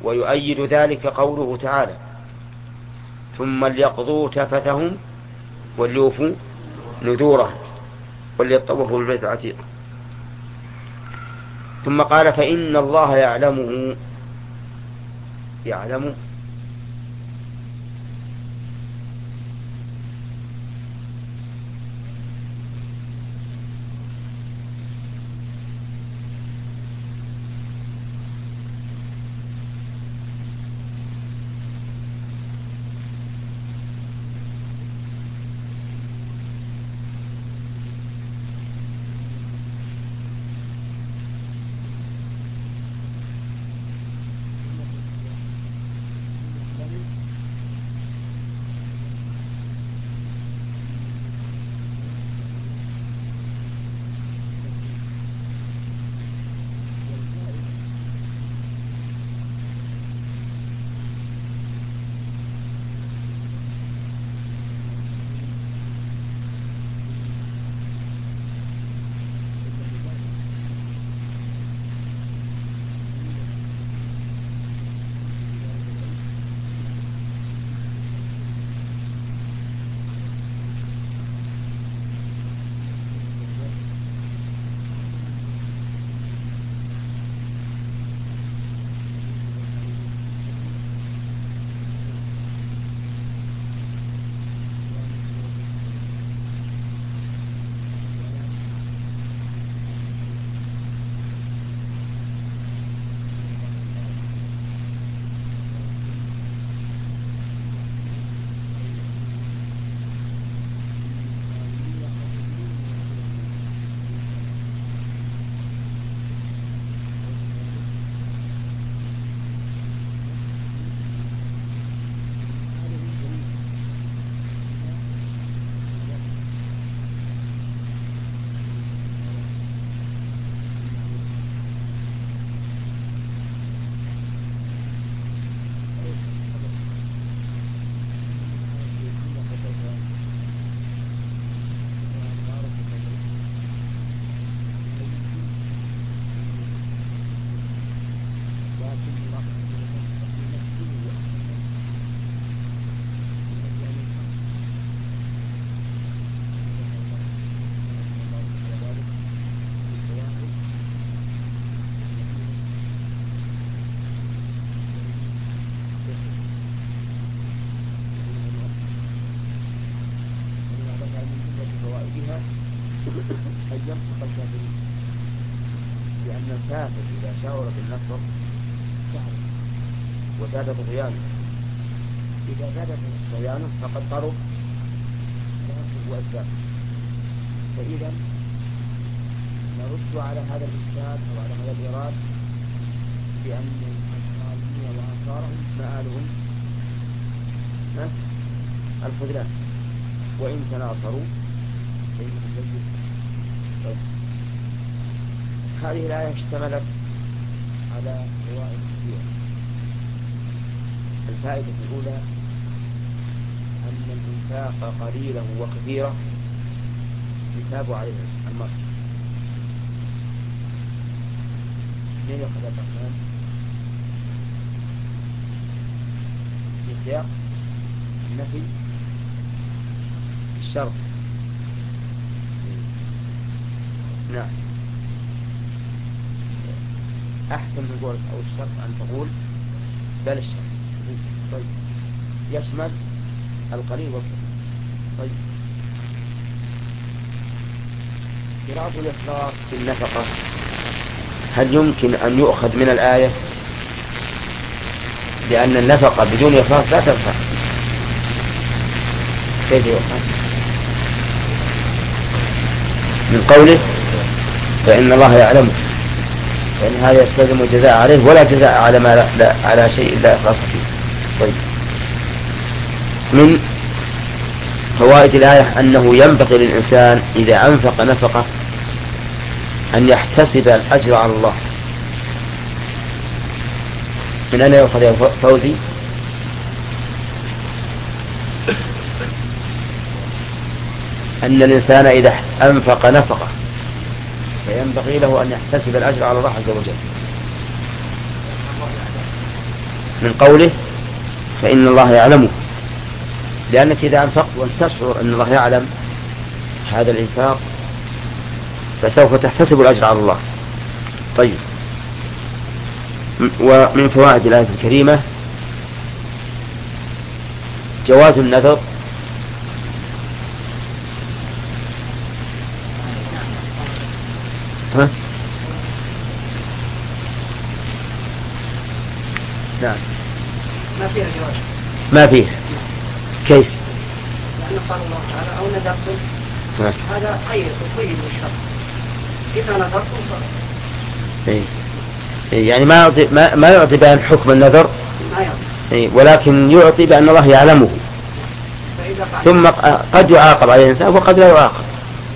ويؤيد ذلك قوله تعالى ثم ليقضوا تفثهم وليوفوا نذورهم وليطوفوا بالبيت العتيق. ثم قال فإن الله يعلم أن ينفق الكافرين، لأن الكافر إذا شاور بالنفر كفر وزاد طغيانه، إذا زاد طغيانه فقد قرب نفسه وأجزاءه. فإذا نرد على هذا الإشكال أو على هذا الإيراد بأن الأنصاريين وأنصارهم مآلهم الخذلان، وإن تناصروا هذه الآية اشتملت على فوائد كثيرة. الفائدة الأولى أن الإنفاق قليلا وكثيرا يثاب عليه المرء. من يأخذ الرحمن في سياق النفي الشرط. نعم، أحسن تقول أو الشرط أن تقول بل الشرط. طيب، يشمل القليل والكثير. طيب، إراد الإخلاص في النفقة هل يمكن أن يؤخذ من الآية؟ لأن النفقة بدون إخلاص لا تنفع. كيف يؤخذ؟ من قوله فإن الله يعلم، فإن هذا يستلزم الجزاء عليه ولا جزاء على ما لا على شيء لا إخلاص فيه. طيب، من فوائد الآية أنه ينبغي للإنسان إذا أنفق نفقة أن يحتسب الأجر على الله. من أين يأخذ يا فوزي؟ أن الإنسان إذا أنفق نفقة فينبغي له أن يحتسب الأجر على الله عز وجل. من قوله فإن الله يعلمه، لأنك إذا أنفقت وأنت تشعر أن الله يعلم هذا الإنفاق فسوف تحتسب الأجر على الله. طيب، ومن فوائد الآية الكريمة جواز النذر نعم ما فيها جواز. ما فيه. كيف؟ لأن قال الله تعالى أو نذرتم هذا قيد بالشرط، إذا نذرتم يعني ما يعطي بأن حكم النذر، ولكن يعطي بأن الله يعلمه، ثم قد يعاقب عليه الإنسان وقد لا يعاقب.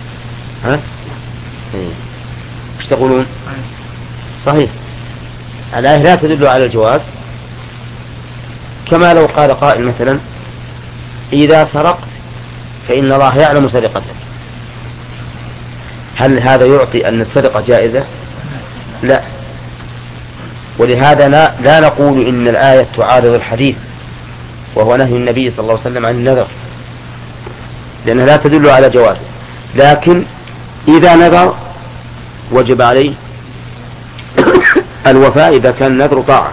ايش تقولون؟ صحيح، الآية لا تدل على الجواز، كما لو قال قائل مثلا إذا سرقت فإن الله يعلم سرقتك، هل هذا يعطي أن السرقة جائزة؟ لا. ولهذا لا نقول إن الآية تعارض الحديث وهو نهي النبي صلى الله عليه وسلم عن النذر، لأنها لا تدل على جوازه، لكن إذا نذر وجب عليه الوفاء إذا كان النذر طاعة.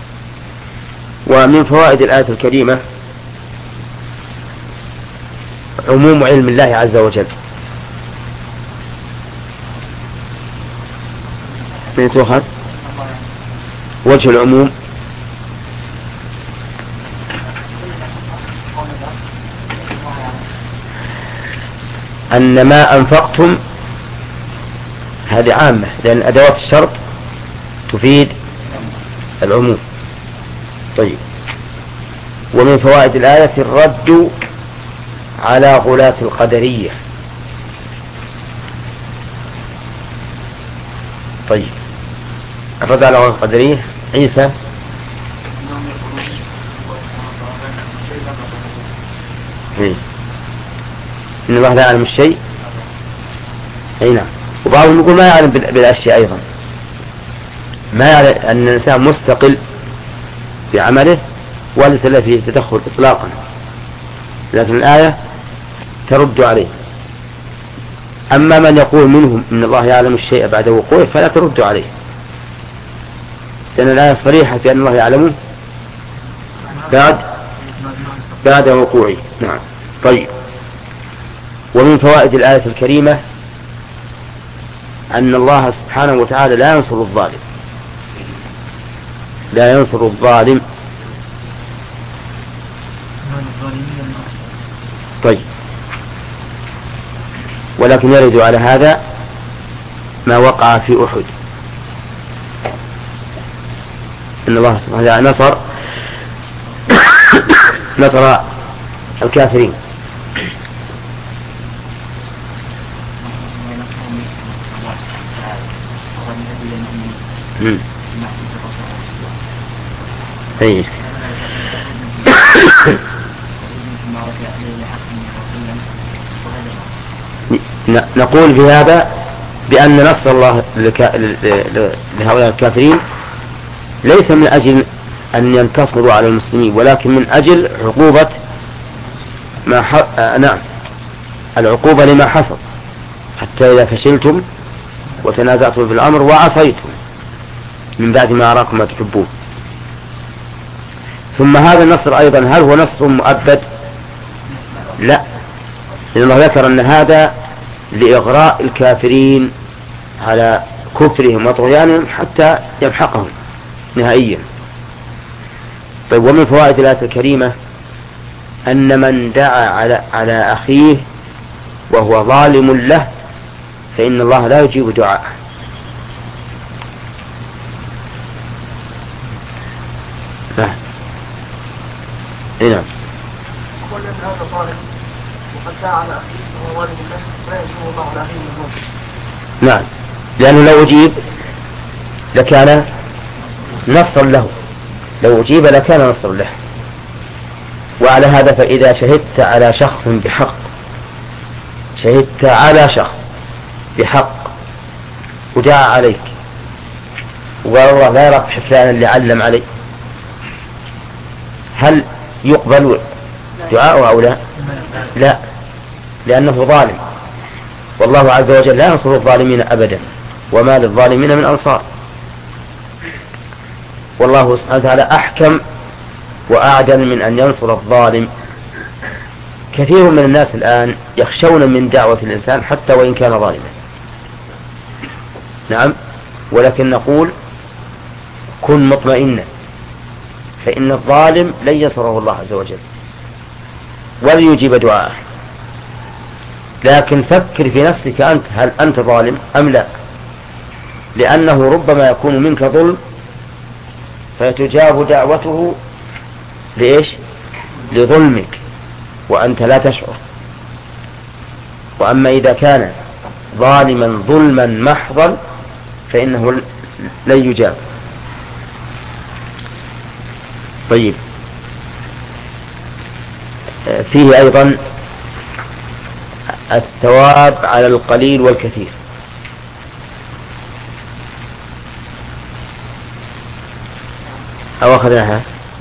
ومن فوائد الآية الكريمة عموم علم الله عز وجل، من تؤخذ وجه العموم أن ما أنفقتم هذه عامة، لأن أدوات الشرط تفيد العموم. طيب، ومن فوائد الآية الرد على غلاة القدرية. طيب، الرد على غلاة القدرية عيسى إن الله لا يعلم الشيء، أي نعم. وبعضهم يقول ما يعلم بالأشياء أيضا، ما يعلم أن الإنسان مستقل بعمله وليس له فيه تدخل إطلاقا، لكن الآية ترد عليه. أما من يقول منهم إن الله يعلم الشيء بعد وقوعه فلا ترد عليه، لأن الآية صريحة في أن الله يعلمه بعد وقوعه. نعم. طيب، ومن فوائد الآية الكريمة أن الله سبحانه وتعالى لا ينصر الظالم، لا ينصر الظالم. طيب، ولكن يرد على هذا ما وقع في أحد، إن الله سبحانه وتعالى نصر الكافرين. أيه. نقول في هذا بأن نصر الله لهؤلاء الكافرين ليس من أجل أن ينتصروا على المسلمين، ولكن من أجل عقوبة نعم، العقوبة لما حصل، حتى إذا فشلتم وتنازعتم في الأمر وعصيتم من بعد ما أراكم ما تحبون. ثم هذا النصر أيضا هل هو نصر مؤبد؟ لا، لأن الله ذكر أن هذا لإغراء الكافرين على كفرهم وطغيانهم حتى يمحقهم نهائيا. طيب، ومن فوائد الآية الكريمة أن من دعا على أخيه وهو ظالم له فإن الله لا يجيب دعاءه. نعم. هذا ظالم وقد دعا على أخيه وهو ظالم له لا يجيب الله على أخيه المظلوم. نعم، لأنه لو أجيب لكان نصرا له، لو أجيب لكان نصرا له. وعلى هذا فإذا شهدت على شخص بحق، شهدت على شخص بحق ودعا عليك وقال الله لا يرى فلانا اللي علم علي، هل يقبل دعاءه أو لا؟ لا، لأنه ظالم، والله عز وجل لا ينصر الظالمين أبدا، وما للظالمين من أنصار. والله سبحانه وتعالى أحكم وأعدل من أن ينصر الظالم. كثير من الناس الآن يخشون من دعوة الإنسان حتى وإن كان ظالما. نعم، ولكن نقول كن مطمئنا، فإن الظالم لن ينصره الله عز وجل ولن يجيب دعاءه. لكن فكر في نفسك أنت، هل أنت ظالم أم لا؟ لأنه ربما يكون منك ظلم فتجاب دعوته لإيش؟ لظلمك وأنت لا تشعر. وأما إذا كان ظالما ظلما محضا فإنه لن يجاب. طيب، فيه أيضا الثواب على القليل والكثير. أو أخذناها؟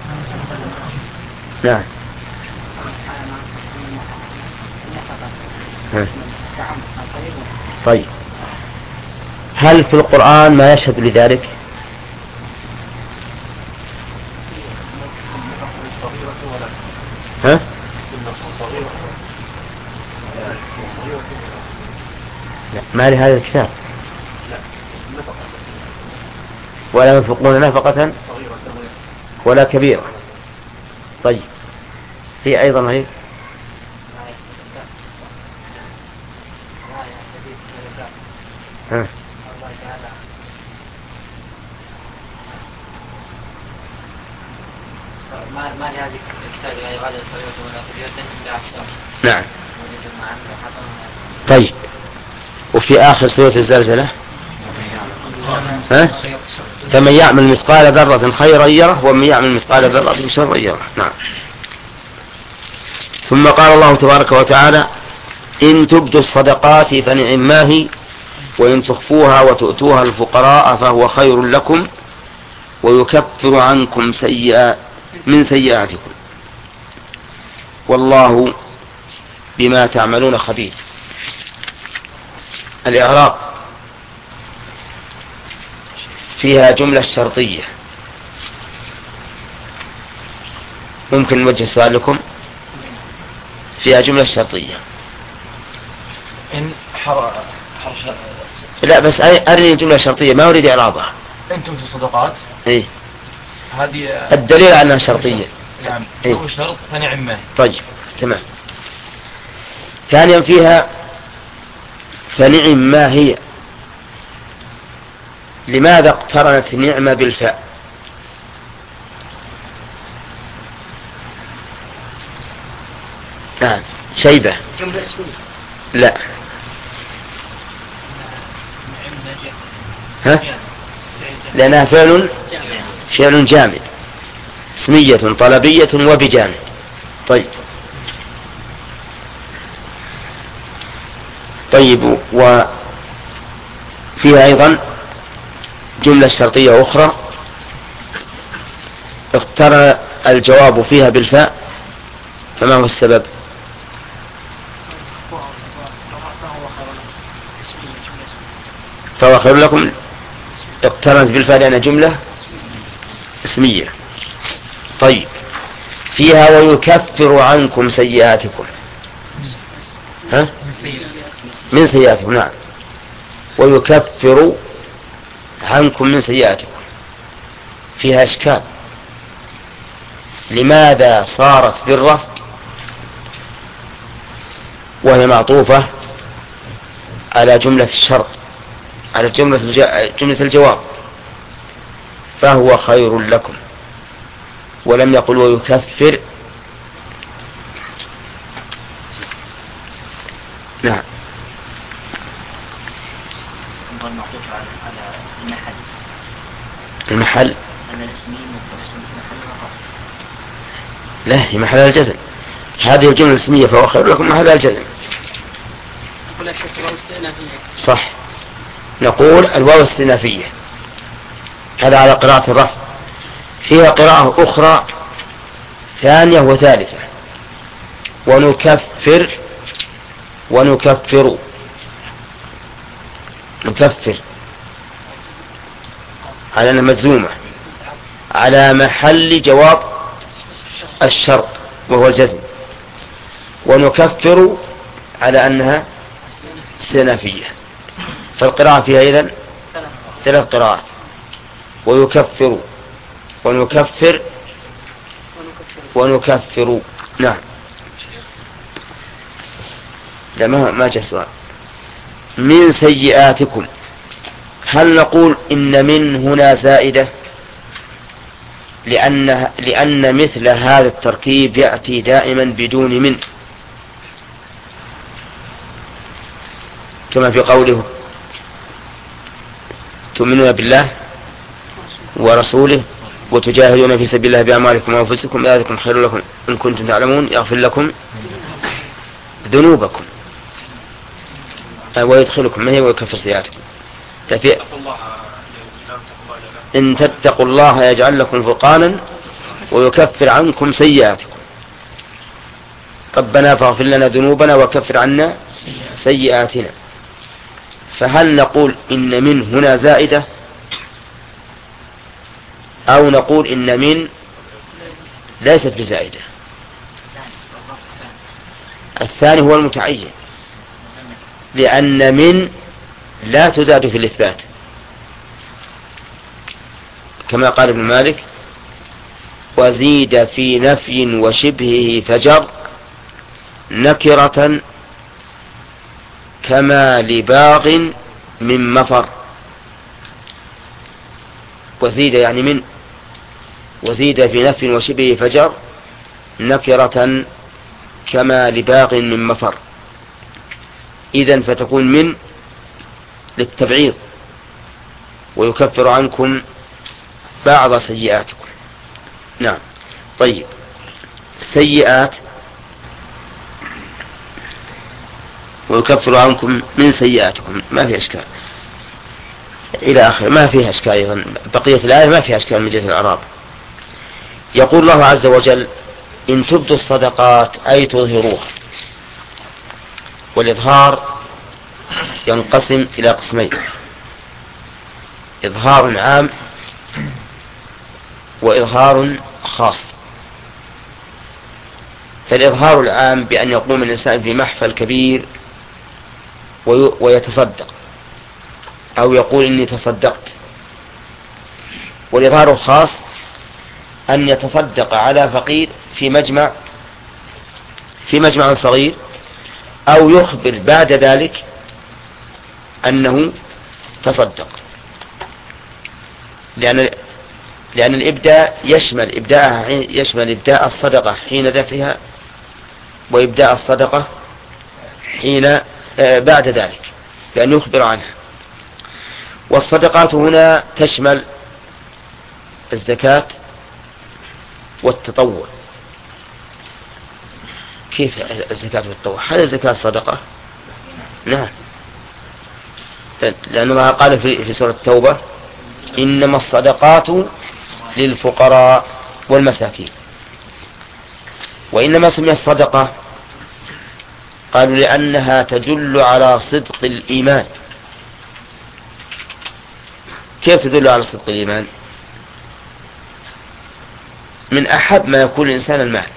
نعم. طيب، هل في القرآن ما يشهد لذلك؟ ها؟ ما لهذا الكتاب ولا ينفقون نفقة ولا كبيرة. طيب، في أيضا هيك ما لهذه الكتاب لا يغادر صغيرة ولا كبيرة إلا أحصاها. نعم. طيب، وفي آخر سورة الزلزلة فمن يعمل مثقال ذرة خيرا يره ومن يعمل مثقال ذرة شرا يره. نعم. ثم قال الله تبارك وتعالى إن تبدوا الصدقات فنعما هي وإن تخفوها وتؤتوها الفقراء فهو خير لكم ويكفر عنكم من سيئاتكم والله بما تعملون خبير. الإعراب فيها جملة شرطية. ممكن نوجه سؤال لكم؟ فيها جملة شرطية. إن لا، بس أرني جملة شرطية، ما أريد إعرابها. إن تبدوا الصدقات. إيه؟ هذه الدليل على أنها شرطية. نعم. إيه؟ هو شرط فنعم ما. طيب، تمام. ثانيا فيها فنعم ما هي. لماذا اقترنت نعمة بالفاء؟ نعم، شيبة. جملة اسمية. لا. ها؟ لأنها فعل جامد، اسمية طلبية وبجامد. طيب. وفيها أيضا جملة شرطية أخرى اقترن الجواب فيها بالفاء، فما هو السبب؟ فهو خير لكم اقترنت بالفاء لأنها جملة اسمية. طيب، فيها ويكفر عنكم سيئاتكم. ها؟ من سيئاتكم. نعم، ويكفر عنكم من سيئاتكم. فيها إشكال، لماذا صارت بالرفع وهي معطوفة على جملة الشرط، على جملة الجواب؟ فهو خير لكم، ولم يقل ويكفر. نعم. المعطوف على المحل. أن الاسمين متصل بمحل الرفع. لا، هي محل الجزم. هذه الجملة الاسمية فهو خير لكم محل الجزم. ولا شك الواو استئنافية. صح، نقول الواو استئنافية. هذا على قراءة الرفع. فيها قراءة أخرى ثانية وثالثة. ونكفر نكفر على أنها مجزومة على محل جواب الشرط وهو الجزم، ونكفر على أنها استئنافية. فالقراءة فيها إذن 3 قراءات: ويكفر ونكفر ونكفر. نعم. لا ما جاء سؤال. من سيئاتكم، هل نقول إن من هنا زائدة لأن مثل هذا التركيب يأتي دائما بدون من، كما في قوله تؤمنون بالله ورسوله وتجاهدون في سبيل الله بأموالكم وأنفسكم ذلكم خير لكم إن كنتم تعلمون يغفر لكم ذنوبكم ويدخلكم منه ويكفر سيئاتكم. إن تتقوا الله يجعل لكم فرقانا ويكفر عنكم سيئاتكم. ربنا فاغفر لنا ذنوبنا وكفر عنا سيئاتنا. فهل نقول إن من هنا زائدة أو نقول إن من ليست بزائدة؟ الثاني هو المتعين، لأن من لا تزاد في الإثبات، كما قال ابن مالك: وزيد في نفي وشبهه فجر نكرة كما لباغ من مفر. وزيد يعني من، وزيد في نفي وشبهه فجر نكرة كما لباغ من مفر. إذن فتكون من للتبعيض: ويكفر عنكم بعض سيئاتكم. نعم. طيب، سيئات ويكفر عنكم من سيئاتكم ما في أشكال إلى آخر، ما فيها أشكال. أيضا بقية الآية ما فيها أشكال من جهة الإعراب. يقول الله عز وجل: إن تبدوا الصدقات أي تظهروها. والإظهار ينقسم إلى قسمين: إظهار عام وإظهار خاص. فالإظهار العام بأن يقوم الإنسان في محفل كبير ويتصدق أو يقول إني تصدقت. والإظهار الخاص أن يتصدق على فقير في مجمع صغير، أو يخبر بعد ذلك أنه تصدق، لأن الإبداء يشمل إبداء الصدقة حين دفعها، وإبداء الصدقة حين بعد ذلك بأن يخبر عنها. والصدقات هنا تشمل الزكاة والتطوع. كيف الزكاة والتطوع؟ هل الزكاة صدقة؟ نعم، لأن الله قال في سورة التوبة: إنما الصدقات للفقراء والمساكين. وإنما سميت صدقة قالوا لأنها تدل على صدق الإيمان. كيف تدل على صدق الإيمان؟ من أحب ما يكون الإنسان المال.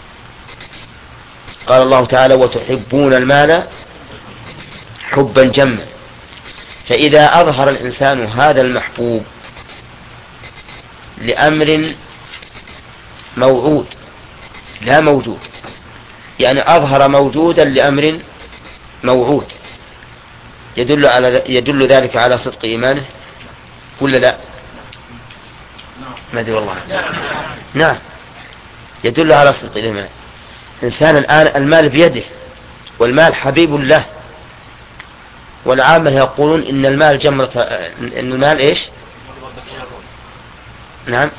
قال الله تعالى: وتحبون المال حبا جما. فإذا أظهر الإنسان هذا المحبوب لأمر موعود لا موجود، يعني أظهر موجودا لأمر موعود، يدل ذلك على صدق إيمانه ولا لا؟ ما أدري والله. نعم، يدل على صدق الإيمان. إنسان الآن المال بيده، والمال حبيب له، والعامة يقولون إن المال جمرة، إن المال إيش؟ نعم،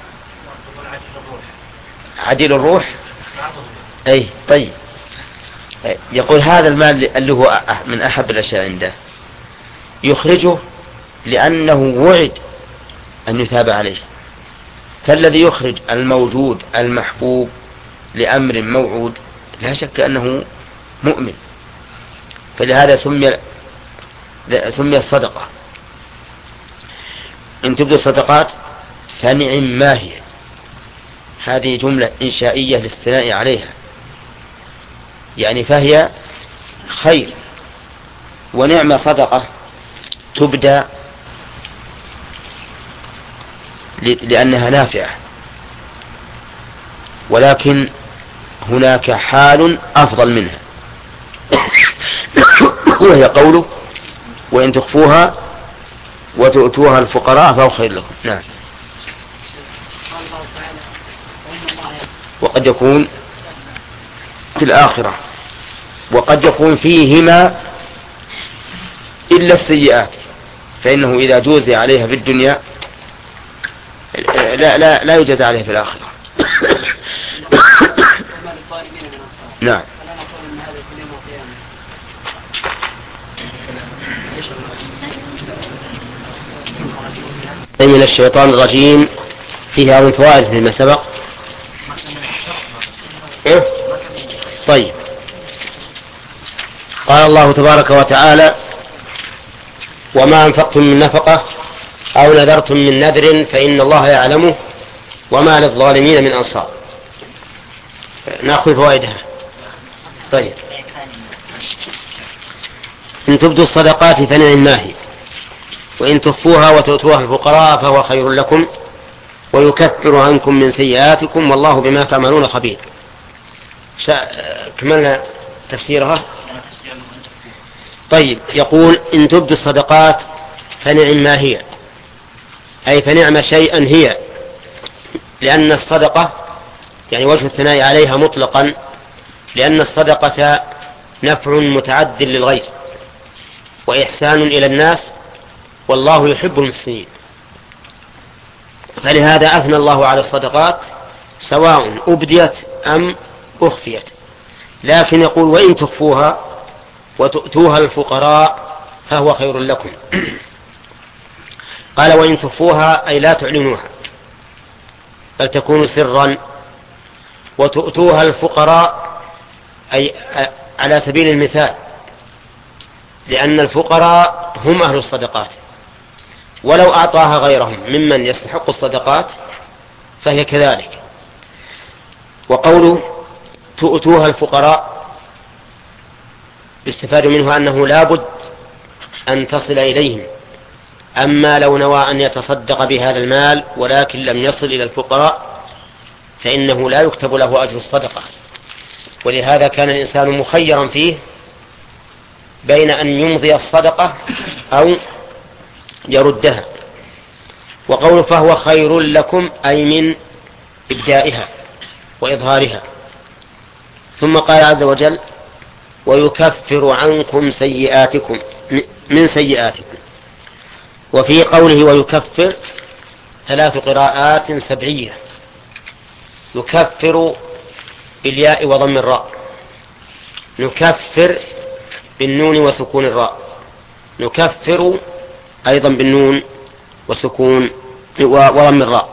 عديل الروح. أي طيب، يقول هذا المال اللي هو من أحب الأشياء عنده يخرجه لأنه وعد أن يثاب عليه. فالذي يخرج الموجود المحبوب لأمر موعود لا شك أنه مؤمن، فلهذا سمي الصدقة. إن تبدو الصدقات فنعم ما هي، هذه جملة إنشائية للثناء عليها، يعني فهي خير، ونعم صدقة تبدأ لأنها نافعة، ولكن هناك حال أفضل منها وهي قوله وإن تخفوها وتؤتوها الفقراء فهو خير لكم. نعم. وقد يكون في الآخرة، وقد يكون فيهما إلا السيئات، فإنه إذا جوزي عليها في الدنيا لا يجاز عليه في الآخرة. نعم. من الشيطان الرجيم فيه أو فوائد فيما سبق. طيب، قال الله تبارك وتعالى وما أنفقتم من نفقة أو نذرتم من نذر فإن الله يعلمه وما للظالمين من أنصار. نأخذ فوائدها. طيب، إن تبدوا الصدقات فنعم ما هي، وإن تخفوها وتؤتوها الفقراء فهو خير لكم ويكفر عنكم من سيئاتكم والله بما تعملون خبير. كملنا تفسيرها. طيب، يقول إن تبدوا الصدقات فنعم ما هي، أي فنعم شيئا هي، لأن الصدقة يعني وجه الثناء عليها مطلقا، لأن الصدقة نفع متعد للغير وإحسان إلى الناس والله يحب المحسنين، فلهذا أثنى الله على الصدقات سواء أبديت أم أخفيت. لكن يقول وإن تخفوها وتؤتوها الفقراء فهو خير لكم. قال وإن تخفوها أي لا تعلنوها بل تكون سرا، وتؤتوها الفقراء أي على سبيل المثال، لأن الفقراء هم أهل الصدقات، ولو أعطاها غيرهم ممن يستحق الصدقات فهي كذلك. وقوله تؤتوها الفقراء يستفاد منه أنه لا بد أن تصل إليهم، أما لو نوى أن يتصدق بهذا المال ولكن لم يصل إلى الفقراء فإنه لا يكتب له أجر الصدقة. ولهذا كان الإنسان مخيرا فيه بين أن يمضي الصدقة أو يردها. وقوله فهو خير لكم أي من إبدائها وإظهارها. ثم قال عز وجل ويكفر عنكم سيئاتكم من سيئاتكم. وفي قوله ويكفر 3 قراءات سبعية، يكفر بالياء وضم الراء، نكفر بالنون وسكون الراء، نكفر أيضا بالنون وسكون وضم الراء.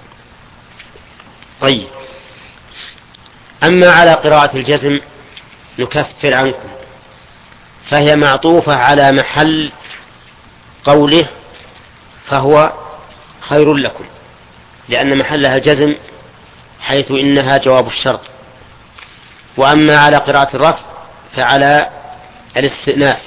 طيب، أما على قراءة الجزم نكفر عنكم فهي معطوفة على محل قوله فهو خير لكم، لأن محلها الجزم حيث إنها جواب الشرط. وأما على قراءة الرفع فعلى الاستئناف.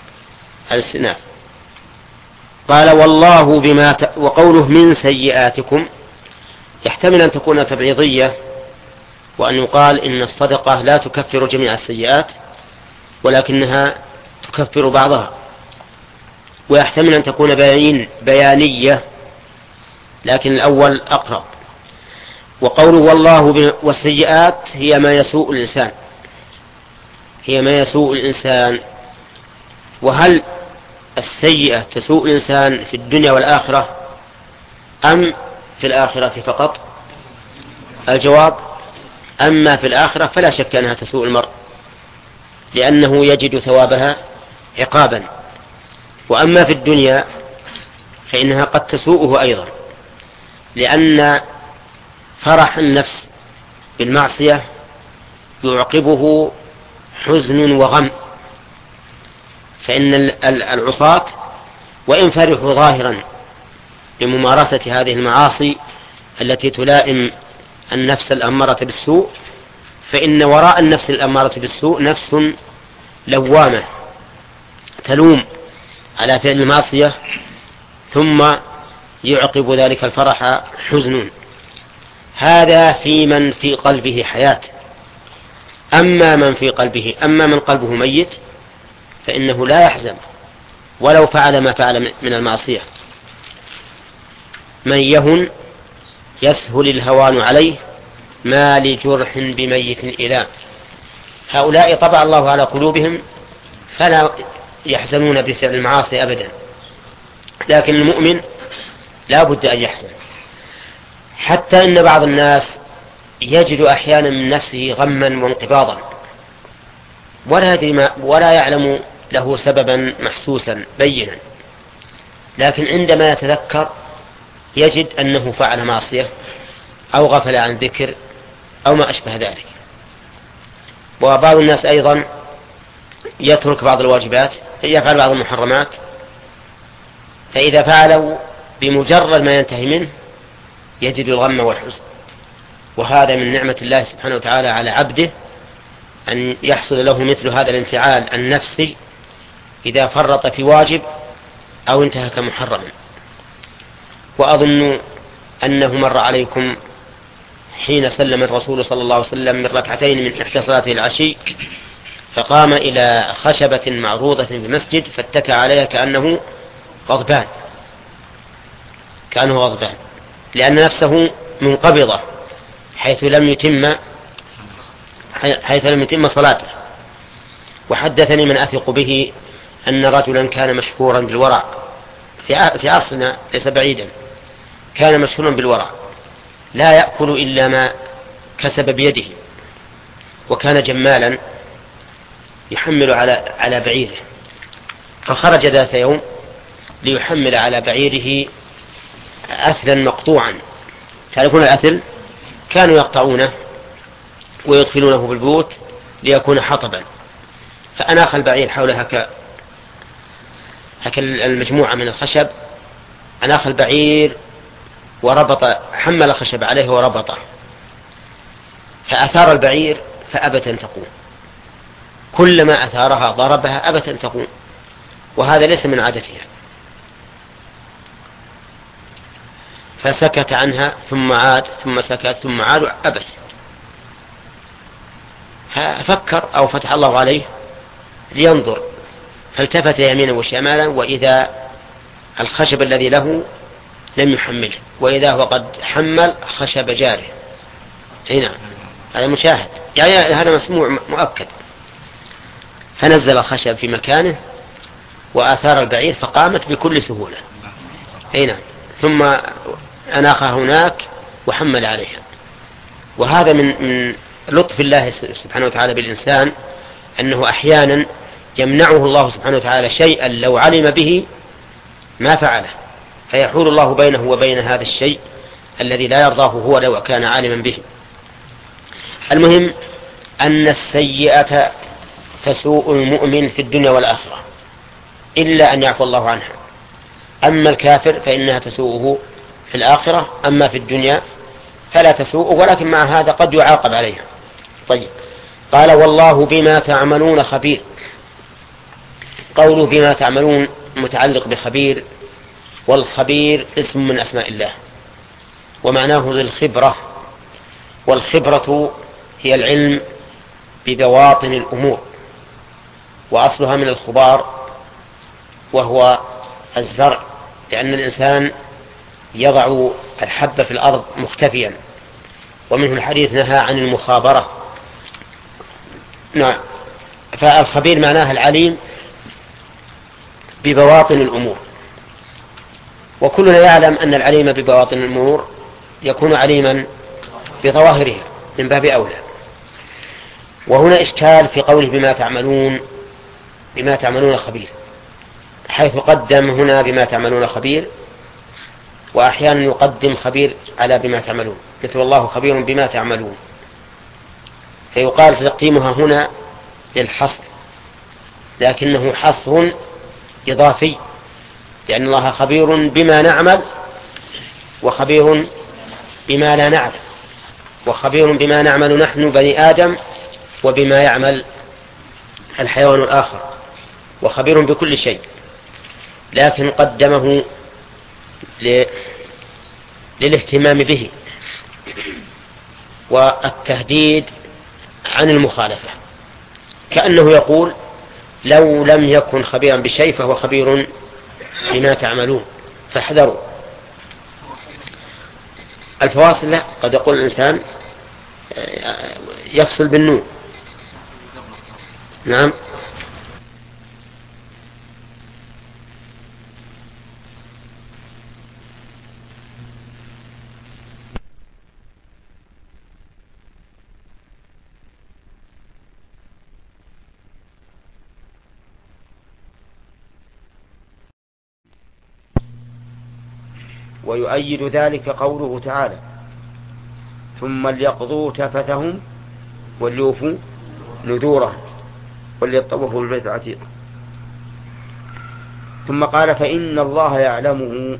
قال والله بما وقوله من سيئاتكم يحتمل أن تكون تبعيضية، وأن يقال إن الصدقة لا تكفر جميع السيئات ولكنها تكفر بعضها، ويحتمل أن تكون بيانية، لكن الأول أقرب. وقوله والله والسيئات هي ما يسوء الإنسان. وهل السيئة تسوء الإنسان في الدنيا والآخرة أم في الآخرة فقط؟ الجواب أما في الآخرة فلا شك أنها تسوء المرء، لأنه يجد ثوابها عقابا. وأما في الدنيا فإنها قد تسوءه أيضا، لأن فرح النفس بالمعصية يعقبه حزن وغم. فإن العصاة وإن فرحوا ظاهرا بممارسة هذه المعاصي التي تلائم النفس الأمارة بالسوء، فإن وراء النفس الأمارة بالسوء نفس لوامة تلوم على فعل المعصية، ثم يعقب ذلك الفرح حزن. هذا في من في قلبه حياة. أما من قلبه ميت فإنه لا يحزن ولو فعل ما فعل من المعصية. من يهن يسهل الهوان عليه، ما لجرح بميت إله. هؤلاء طبع الله على قلوبهم فلا يحزنون بفعل المعاصي أبدا، لكن المؤمن لا بد أن يحزن. حتى إن بعض الناس يجد أحيانا من نفسه غما وانقباضا ولا يعلم له سببا محسوسا بينا، لكن عندما يتذكر يجد أنه فعل معصية أو غفل عن ذكر أو ما أشبه ذلك. وبعض الناس أيضا يترك بعض الواجبات، يفعل بعض المحرمات، فإذا فعلوا بمجرد ما ينتهي منه يجد الغم والحزن. وهذا من نعمة الله سبحانه وتعالى على عبده أن يحصل له مثل هذا الانفعال النفسي إذا فرط في واجب أو انتهك محرما. وأظن أنه مر عليكم حين سلم الرسول صلى الله عليه وسلم من ركعتين من إحدى صلاته العشي، فقام إلى خشبة معروضة في المسجد فاتكى عليها كأنه غضبان، لأن نفسه منقبضة حيث لم يتم صلاته. وحدثني من أثق به أن رجلا كان مشهورا بالورع في عصرنا ليس بعيدا، كان مشهورا بالورع لا يأكل إلا ما كسب بيده، وكان جمالا يحمل على بعيره، فخرج ذات يوم ليحمل على بعيره أثلا مقطوعا. تعرفون الأثل؟ كانوا يقطعونه ويدخلونه بالبيوت ليكون حطبا، فأناخ البعير حول هكا المجموعة من الخشب، أناخ البعير وربط، حمل خشب عليه وربطه، فأثار البعير فأبت أن تقوم، كلما أثارها ضربها أبت أن تقوم، وهذا ليس من عادتها. فسكت عنها ثم عاد ثم سكت ثم عاد أبت. ففكر أو فتح الله عليه لينظر، فالتفت يمينا وشمالا وإذا الخشب الذي له لم يحمله، وإذا هو قد حمل خشب جاره. هنا هذا مشاهد، يعني هذا مسموع مؤكد. فنزل الخشب في مكانه وآثار البعير فقامت بكل سهولة. هنا ثم أناخها هناك وحمل عليها. وهذا من لطف الله سبحانه وتعالى بالإنسان، أنه أحيانا يمنعه الله سبحانه وتعالى شيئا لو علم به ما فعله، فيحول الله بينه وبين هذا الشيء الذي لا يرضاه هو لو كان عالما به. المهم أن السيئة تسوء المؤمن في الدنيا والآخرة إلا أن يعفو الله عنها. أما الكافر فإنها تسوءه في الآخرة، أما في الدنيا فلا تسوءه، ولكن مع هذا قد يعاقب عليها. طيب، قال والله بما تعملون خبير. قوله بما تعملون متعلق بخبير، والخبير اسم من أسماء الله ومعناه للخبرة، والخبرة هي العلم ببواطن الأمور، وأصلها من الخبار وهو الزرع، لأن الإنسان يضع الحب في الأرض مختفيا، ومنه الحديث نهى عن المخابرة. نعم، فالخبير معناها العليم ببواطن الأمور، وكلنا يعلم أن العليم ببواطن الأمور يكون عليما بظواهرها من باب أولى. وهنا إشكال في قوله بما تعملون خبير، حيث قدم هنا بما تعملون خبير، وأحيانا يقدم خبير على بما تعملون، مثل الله خبير بما تعملون. فيقال تقديمها هنا للحصر، لكنه حصر إضافي، لأن الله خبير بما نعمل وخبير بما لا نعمل، وخبير بما نعمل نحن بني آدم وبما يعمل الحيوان الآخر، وخبير بكل شيء، لكن قدمه للاهتمام به والتهديد عن المخالفة، كأنه يقول لو لم يكن خبيرا بشيء فهو خبير بما تعملون فاحذروا. الفواصل لا، قد يقول الإنسان يفصل بالنون. نعم. ويؤيد ذلك قوله تعالى ثم ليقضوا تفتهم وليوفوا نذورهم وليطوفوا بالبيت العتيق. ثم قال فإن الله يعلمه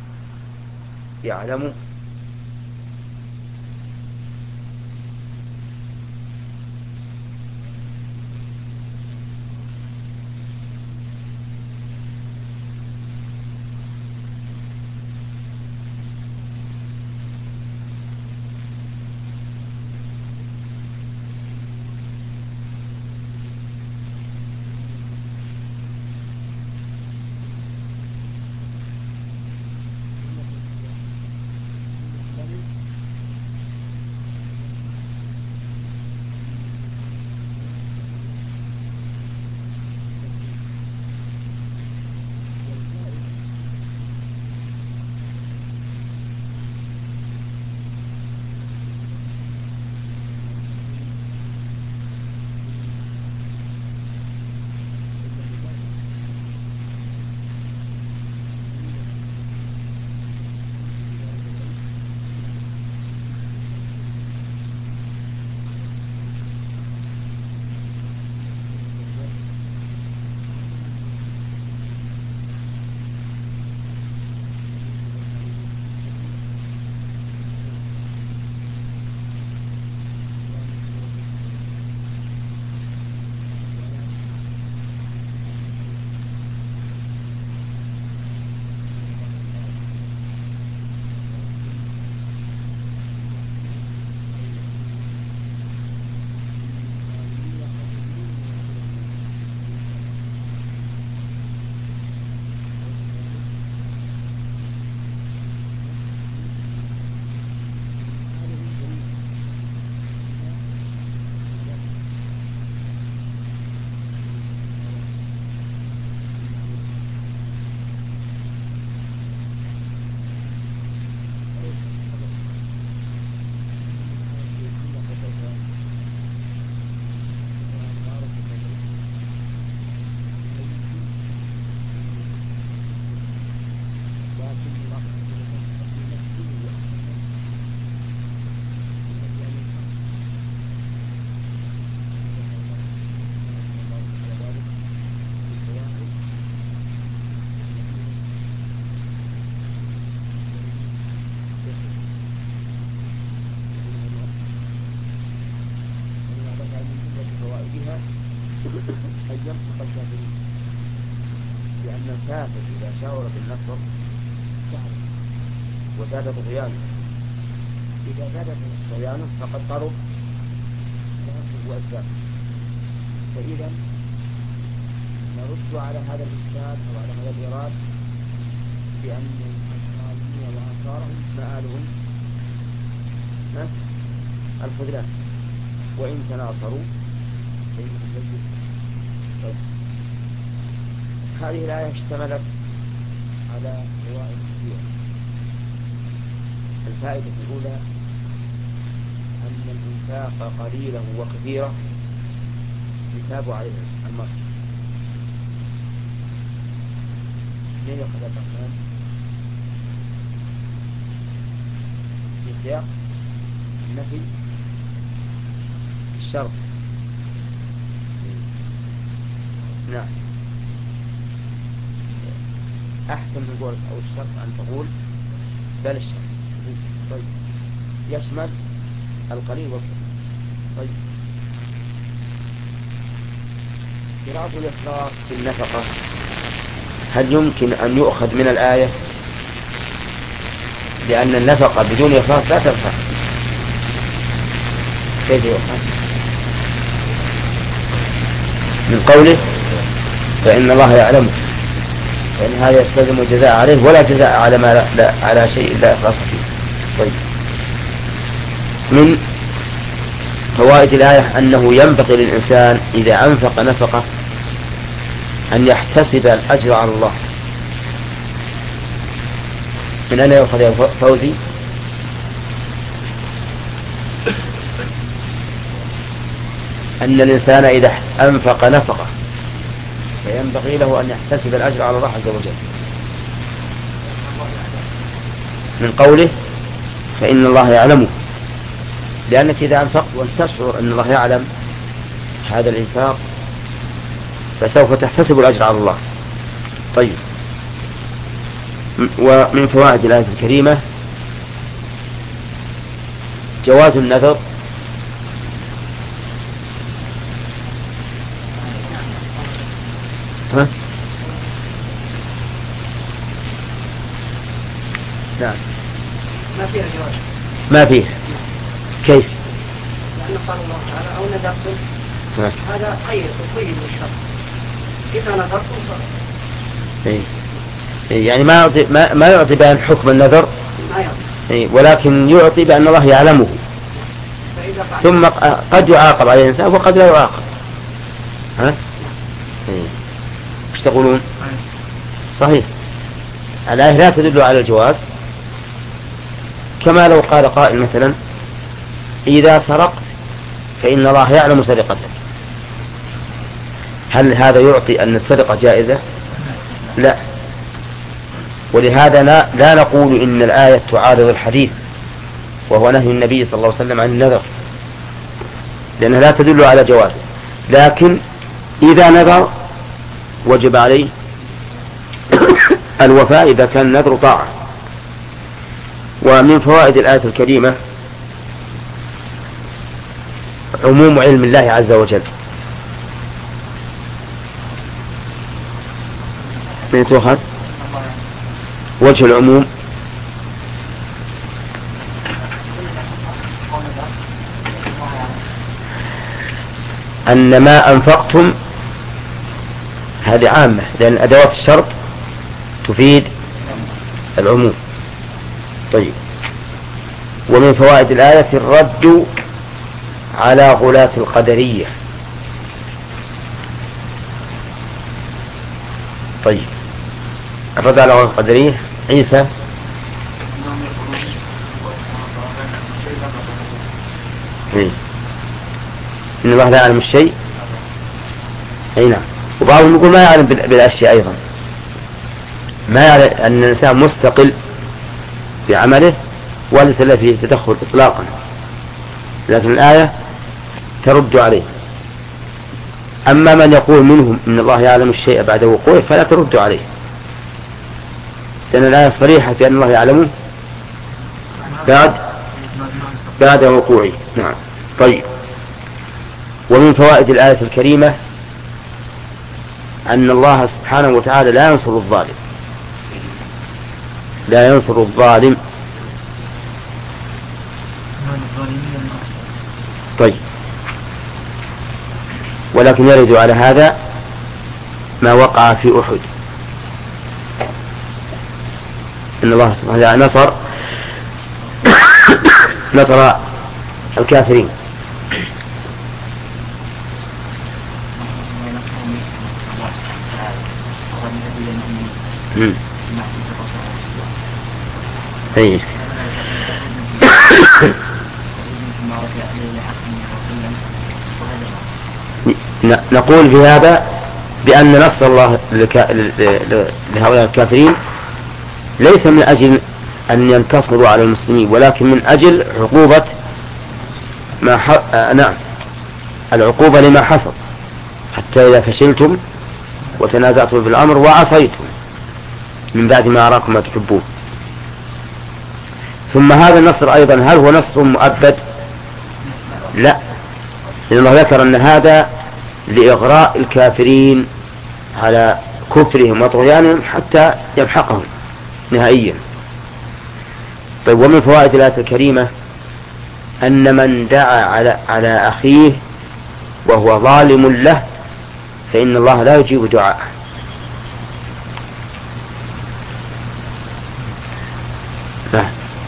أن يمسك الكافرين، لأن الكافر إذا شاور بالنصر شعر وزاد طغيانه، إذا زاد طغيانه فقد قرب وأجزاء. فإذا نرد على هذا الإشكال أو على هذا الإيراد بأن الظالمين وأنصارهم مآلهم الخذلان، وإن تناصروا فإنهم يجب. هذه الآية اشتملت على فوائد كثيرة. الفائدة الأولى أن الإنفاق قليله وكثيره يثاب عليه المرء. من يأخذ الأقسام في سياق النفي الشرط. نعم، أحسن من قولك أو الشرط أن تقول بل الشرط. طيب، يشمل القليل والكثير. طيب، قراءة الإخلاص في النفقة هل يمكن أن يؤخذ من الآية؟ لأن النفقة بدون إخلاص لا تنفع. كيف يؤخذ؟ من قوله فإن الله يعلمه، فإن هذا يستلزم الجزاء عليه ولا جزاء على ما لا على شيء لا إخلاص فيه. طيب، من فوائد الآية أنه ينبغي للإنسان إذا أنفق نفقة أن يحتسب الأجر على الله. من أين يأخذ يا فوزي؟ أن الإنسان إذا أنفق نفقة فينبغي له أن يحتسب الأجر على الله عز وجل، من قوله فإن الله يعلمه، لأنك إذا أنفقت وأن تشعر أن الله يعلم هذا الإنفاق فسوف تحتسب الأجر على الله. طيب، ومن فوائد الآية الكريمة جواز النذر نعم، ما فيها جواز. ما فيه. كيف؟ لأن قال الله تعالى أو نذرتم، هذا قيد بالشرط، إذا نذرتم يعني ما يعطي بأن حكم النذر، ما يعطي، ولكن يعطي بأن الله يعلمه، ثم قد يعاقب عليه الإنسان وقد لا يعاقب. ها؟ ايش تقولون؟ صحيح، الآية لا تدل على الجواز، كما لو قال قائل مثلا إذا سرقت فإن الله يعلم سرقتك، هل هذا يعطي أن السرقة جائزة؟ لا، ولهذا لا نقول إن الآية تعارض الحديث وهو نهي النبي صلى الله عليه وسلم عن النذر، لأنها لا تدل على جواز، لكن إذا نذر وجب عليه الوفاء إذا كان النذر طاعة. ومن فوائد الآية الكريمة عموم علم الله عز وجل. من تؤخذ وجه العموم أن ما أنفقتم هذه عامة، لأن أدوات الشرط تفيد العموم. طيب، ومن فوائد الآية الرد على غلاة القدرية. طيب، الرد على غلاة القدرية عيسى إن الله لا يعلم الشيء، أي نعم، وبعضهم يقول ما يعلم بالأشياء أيضا، ما يعلم أن الإنسان مستقل بعمله وليس له فيه تدخل إطلاقا، لكن الآية ترد عليه. أما من يقول منهم إن الله يعلم الشيء بعد وقوعه فلا ترد عليه، لأن الآية صريحة في أن الله يعلمه بعد وقوعه. نعم. طيب، ومن فوائد الآية الكريمة أن الله سبحانه وتعالى لا ينصر الظالم، لا ينصر الظالم. طيب، ولكن يرد على هذا ما وقع في أحد، إن الله سبحانه وتعالى نصر الكافرين. نقول في هذا بأن نصر الله لهؤلاء الكافرين ليس من أجل أن ينتصروا على المسلمين، ولكن من أجل عقوبة نعم العقوبة لما حصل، حتى إذا فشلتم وتنازعتم في الأمر وعصيتم من بعد ما أراكم ما تحبون. ثم هذا النصر أيضا هل هو نصر مؤبد؟ لا، لأن الله ذكر أن هذا لإغراء الكافرين على كفرهم وطغيانهم حتى يمحقهم نهائيا. طيب، ومن فوائد الآية الكريمة أن من دعا على أخيه وهو ظالم له فإن الله لا يجيب دعاءه. نعم.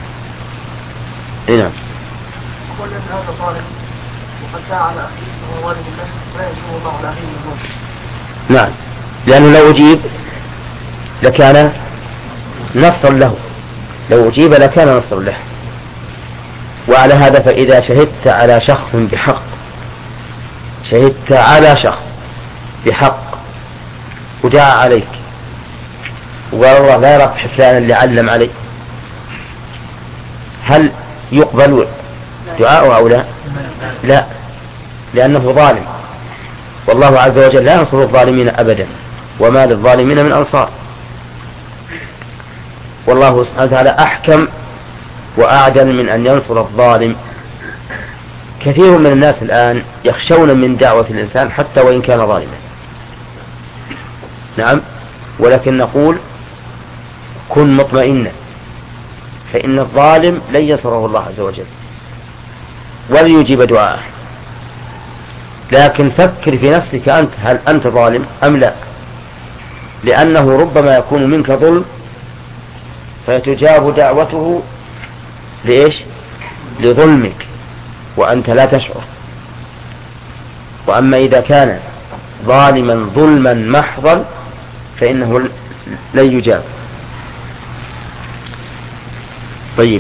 نعم. كل هذا ظالم وقد دعا على أخيه وهو ظالم له لا يجيب الله على أخيه الظلم. نعم، لأنه لو أجيب لكان نصرا له، لو أجيب لكان نصرا له. وعلى هذا فإذا شهدت على شخص بحق، شهدت على شخص بحق ودعا عليك وقال الله لا يربح فلانا اللي علم علي، هل يقبل دعاءه أو لا؟ لا، لأنه ظالم، والله عز وجل لا ينصر الظالمين أبدا، وما للظالمين من أنصار. والله سبحانه وتعالى أحكم وأعدل من أن ينصر الظالم. كثير من الناس الآن يخشون من دعوة الإنسان حتى وإن كان ظالما. نعم، ولكن نقول كن مطمئنا، فإن الظالم لن ينصره الله عز وجل ولن يجيب دعاءه. لكن فكر في نفسك أنت، هل أنت ظالم أم لا؟ لأنه ربما يكون منك ظلم فتجاب دعوته لإيش؟ لظلمك وأنت لا تشعر. وأما إذا كان ظالما ظلما محضا فإنه لن يجاب. طيب،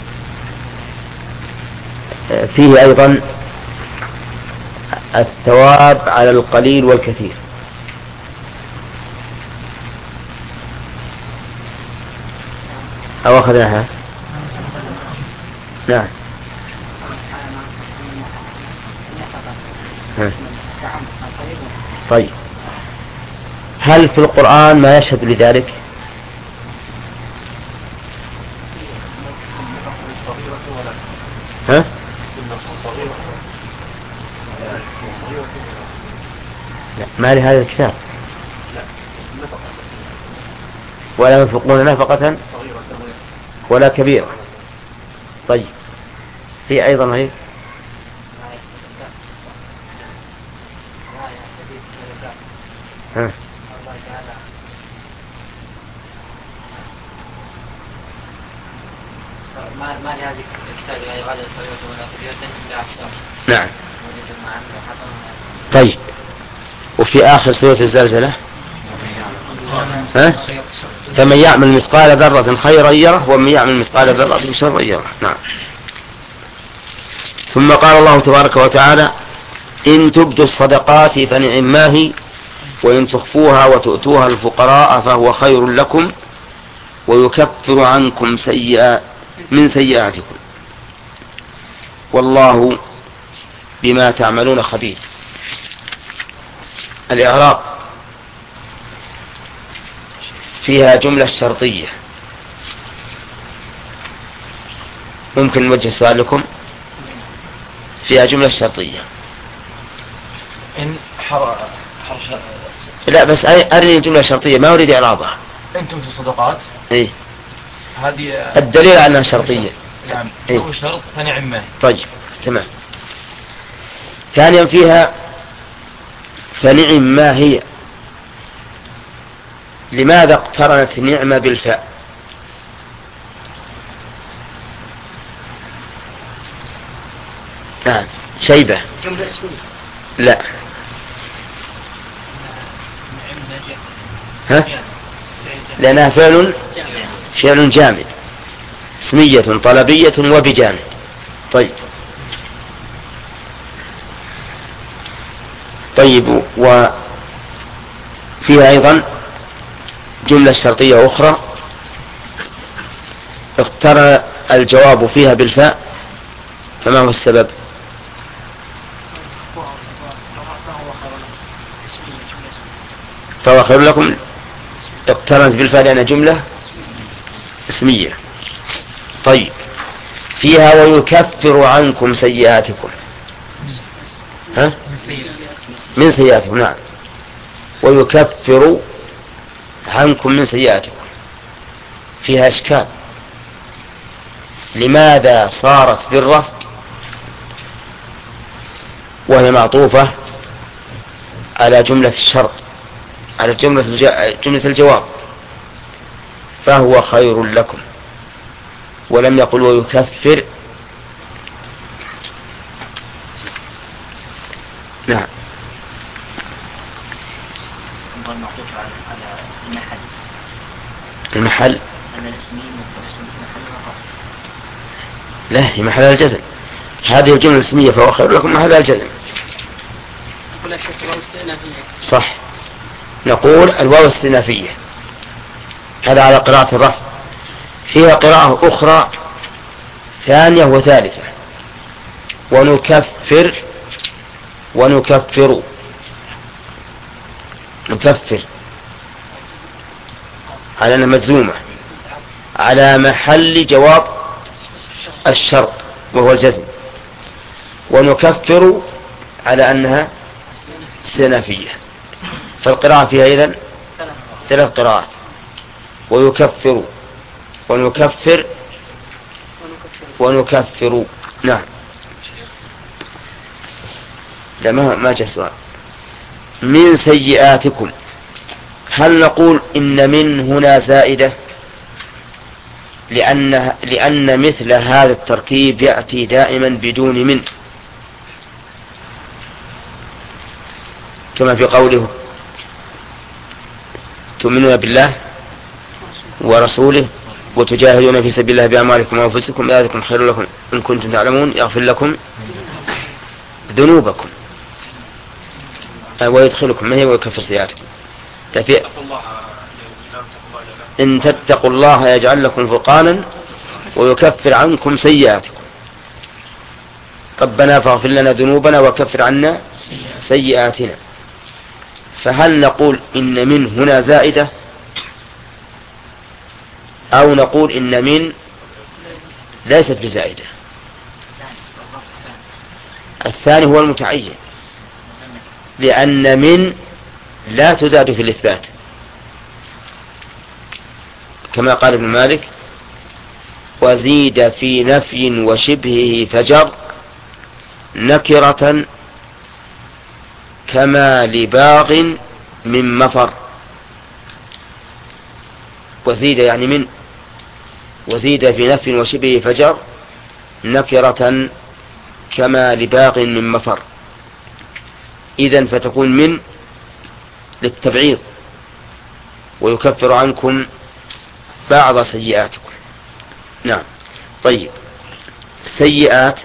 فيه أيضا الثواب على القليل والكثير. أو أخذناها؟ نعم. طيب، هل في القرآن ما يشهد لذلك؟ ها؟ لا، ما لهذا الكتاب ولا ينفقون نفقة ولا كبيرة. طيب، في أيضا هي ما لهذه الكتاب لا يغادر صغيرة ولا كبيرة إلا أحصاها. نعم. طيب، وفي آخر سورة الزلزلة فمن يعمل مثقال ذرة خيرا يره ومن يعمل مثقال ذرة شرا يره. نعم. ثم قال الله تبارك وتعالى إن تبدوا الصدقات فنعما هي وإن تخفوها وتؤتوها الفقراء فهو خير لكم ويكفر عنكم من سيئاتكم والله بما تعملون خبير. الإعراب فيها جملة شرطية. ممكن نوجه سؤال لكم؟ فيها جملة شرطية. إن لا، بس أرني جملة شرطية، ما أريد إعرابها. أنتم في الصدقات. إيه؟ هذه الدليل على أنها شرطية. نعم. إيه؟ هو شرط فنعم ما. طيب، تمام. ثانيا فيها فنعم ما هي. لماذا اقترنت نعمة بالفاء؟ نعم، شيبة. جملة اسمية. لا. ها؟ لأنها فعل جامد، اسمية طلبية وبجامد. طيب. طيب، وفيها أيضا جملة شرطية أخرى اقترن الجواب فيها بالفاء، فما هو السبب؟ فهو خير لكم اقترنت بالفعل لأنها جملة اسمية. طيب فيها ويكفر عنكم سيئاتكم. ها؟ من سيئاتكم. نعم ويكفر عنكم من سيئاتكم. فيها إشكال، لماذا صارت بالرفع وهي معطوفة على جملة الشرط، على جملة الجواب؟ فهو خير لكم، ولم يقل ويكفر. نعم المحل لا، هي محل الجزم. هذه الجملة الاسمية فهو خير لكم محل الجزم. صح، نقول الواو استئنافية، هذا على قراءة الرفع. فيها قراءة أخرى ثانية وثالثة، ونكفر ونكفر. نكفر على أنها مجزومة على محل جواب الشرط وهو الجزم، ونكفر على أنها استئنافية. فالقراءة فيها إذن 3 قراءات: ويكفر ونكفر ونكفر. نعم. لا ما جاء سؤال. من سيئاتكم، هل نقول إن من هنا زائدة؟ لأن مثل هذا التركيب يأتي دائما بدون من، كما في قوله تؤمنون بالله ورسوله وتجاهدون في سبيل الله بأموالكم وأنفسكم ذلكم خير لكم إن كنتم تعلمون يغفر لكم ذنوبكم ويدخلكم ما هي ويكفر سيئاتكم. إن تتقوا الله يجعل لكم فرقانا ويكفر عنكم سيئاتكم. ربنا فاغفر لنا ذنوبنا وكفر عنا سيئاتنا. فهل نقول إن من هنا زائدة، أو نقول إن من ليست بزائدة؟ الثاني هو المتعين، لأن من لا تزاد في الإثبات، كما قال ابن مالك: وزيد في نفي وشبهه فجر نكرة كما لباغ من مفر. وزيد يعني من، وزيد في نفي وشبهه فجر نكرة كما لباغ من مفر. إذن فتكون من للتبعيض، ويكفر عنكم بعض سيئاتكم. نعم. طيب سيئات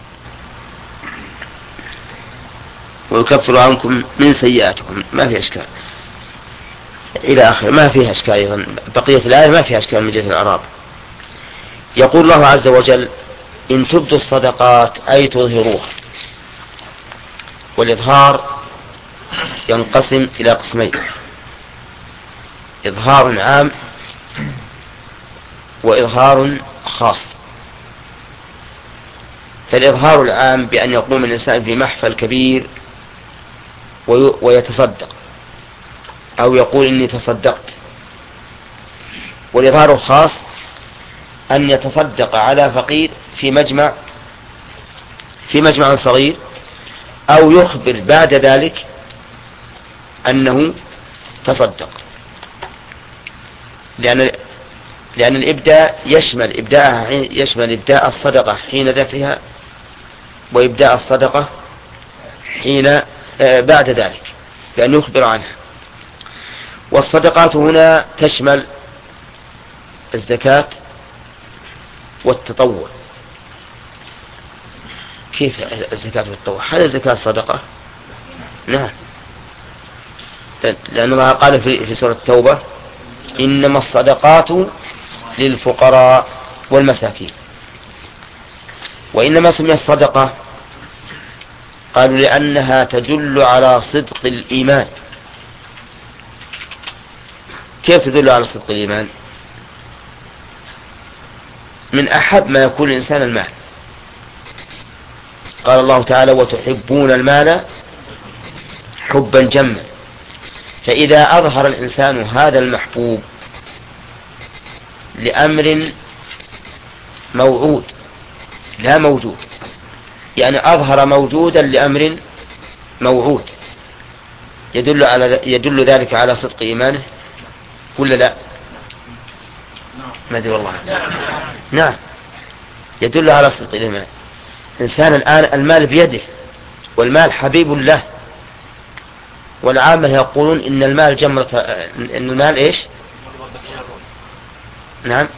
ويكفر عنكم من سيئاتكم ما في إشكال إلى آخر، ما فيها إشكال. أيضا بقية الآية ما فيها إشكال من جهة الإعراب. يقول الله عز وجل: إن تبدوا الصدقات أي تظهروها. والإظهار ينقسم إلى قسمين: إظهار عام وإظهار خاص. فالإظهار العام بأن يقوم الإنسان في محفل كبير ويتصدق، أو يقول إني تصدقت. والإظهار الخاص أن يتصدق على فقير في مجمع صغير، أو يخبر بعد ذلك أنه تصدق. لأن الإبداء يشمل إبداء الصدقة حين دفعها، وإبداء الصدقة حين بعد ذلك بأن يخبر عنها. والصدقات هنا تشمل الزكاة والتطوع. كيف الزكاة والتطوع؟ هل الزكاة صدقة؟ نعم، لأن الله قال في سورة التوبة: إنما الصدقات للفقراء والمساكين. وإنما سميت الصدقة قالوا لأنها تدل على صدق الإيمان، كيف تدل على صدق الإيمان؟ من أحب ما يكون الإنسان المال. قال الله تعالى وتحبون المال حبا جما. فإذا أظهر الإنسان هذا المحبوب لأمر موعود لا موجود، يعني أظهر موجودا لأمر موعود، يدل ذلك على صدق إيمانه ولا لا؟ ما أدري والله. نعم يدل على صدق الإيمان. إنسان الآن المال بيده والمال حبيب له، والعامة يقولون إن المال جمرة، إن المال إيش؟ نعم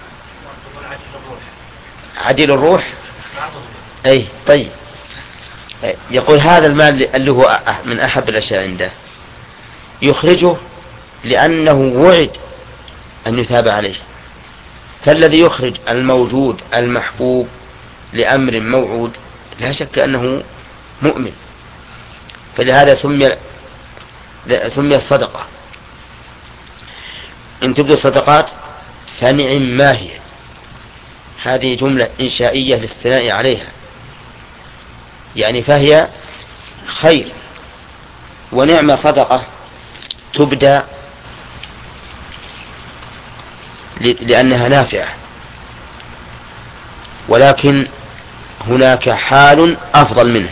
عديل الروح. أي طيب، يقول هذا المال اللي هو من أحب الأشياء عنده يخرجه لأنه وعد أن يثاب عليه. فالذي يخرج الموجود المحبوب لأمر موعود لا شك أنه مؤمن. فلهذا سمي الصدقة. إن تبدو الصدقات فنعم ما هي. هذه جملة إنشائية للثناء عليها، يعني فهي خير. ونعم صدقة تبدأ لأنها نافعة، ولكن هناك حال أفضل منها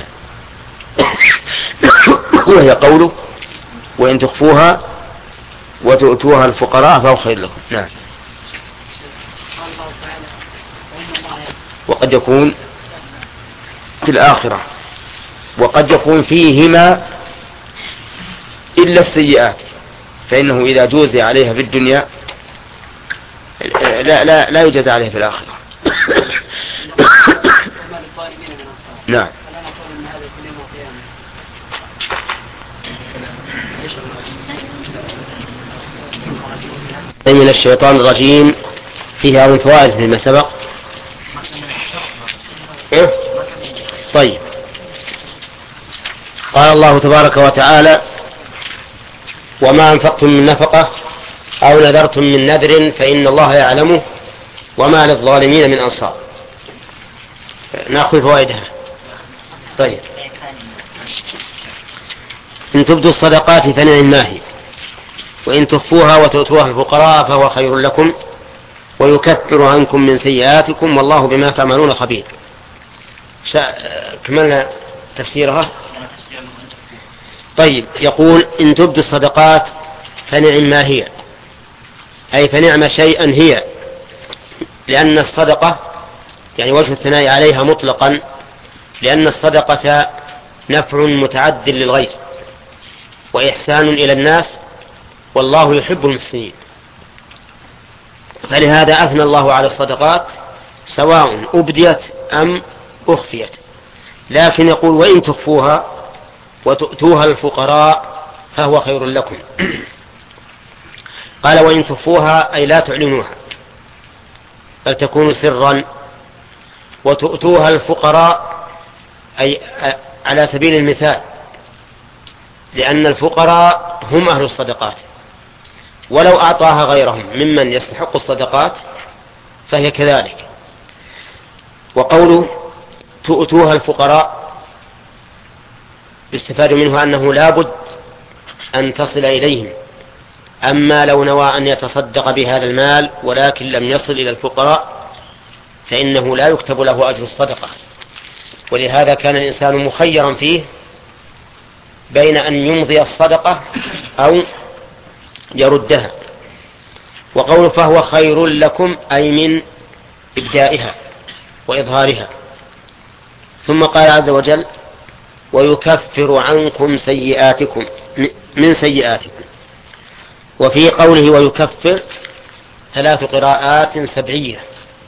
وهي قوله وإن تخفوها وتؤتوها الفقراء فهو خير لكم. نعم. وقد يكون في الآخرة، وقد يكون فيهما إلا السيئات، فإنه إذا جوزي عليها في الدنيا لا يجزى عليها في الآخرة. نعم. من الشيطان الرجيم فيه أظن فوائد فيما سبق. طيب، قال الله تبارك وتعالى وما أنفقتم من نفقة أو نذرتم من نذر فإن الله يعلمه وما للظالمين من أنصار. نأخذ فوائدها. طيب، إن تبدوا الصدقات فنعم ما هي، وإن تخفوها وتؤتوها الفقراء فهو خير لكم ويكفر عنكم من سيئاتكم والله بما تعملون خبير. كملنا تفسيرها. طيب، يقول إن تبدوا الصدقات فنعم ما هي، أي فنعم شيئا هي، لأن الصدقة يعني وجه الثناء عليها مطلقا، لأن الصدقة نفع متعد للغير وإحسان إلى الناس والله يحب المحسنين. فلهذا أثنى الله على الصدقات سواء أبديت أم أخفيت. لكن يقول وإن تخفوها وتؤتوها الفقراء فهو خير لكم. قال وإن تخفوها أي لا تعلنوها بل تكون سرا، وتؤتوها الفقراء أي على سبيل المثال، لأن الفقراء هم أهل الصدقات، ولو أعطاها غيرهم ممن يستحق الصدقات فهي كذلك. وقوله تؤتوها الفقراء يستفاد منه أنه لا بد أن تصل إليهم. أما لو نوى أن يتصدق بهذا المال ولكن لم يصل إلى الفقراء فإنه لا يكتب له أجر الصدقة. ولهذا كان الإنسان مخيرا فيه بين أن يمضي الصدقة أو يردها. وقوله فهو خير لكم أي من إبدائها وإظهارها. ثم قال عز وجل ويكفر عنكم سيئاتكم من سيئاتكم. وفي قوله ويكفر 3 قراءات سبعية،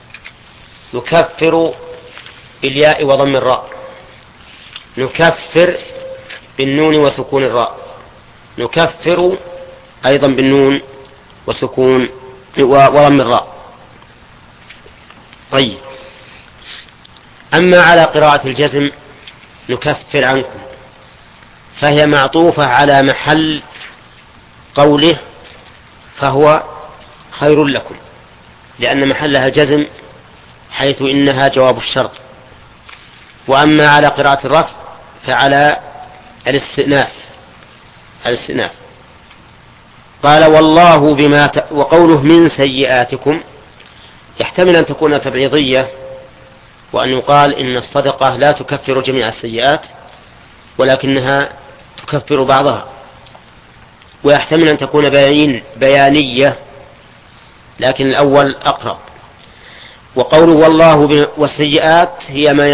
يكفر بالياء وضم الراء، نكفر بالنون وسكون الراء، نكفر أيضا بالنون وسكون وضم الراء. طيب، أما على قراءة الجزم نكفر عنكم فهي معطوفة على محل قوله فهو خير لكم، لأن محلها الجزم حيث إنها جواب الشرط. وأما على قراءة الرفع فعلى الاستئناف. قال والله وقوله من سيئاتكم يحتمل أن تكون تبعيضية، وأن يقال إن الصدقة لا تكفر جميع السيئات ولكنها تكفر بعضها، ويحتمل أن تكون بيانية، لكن الأول أقرب. وقوله والله والسيئات هي ما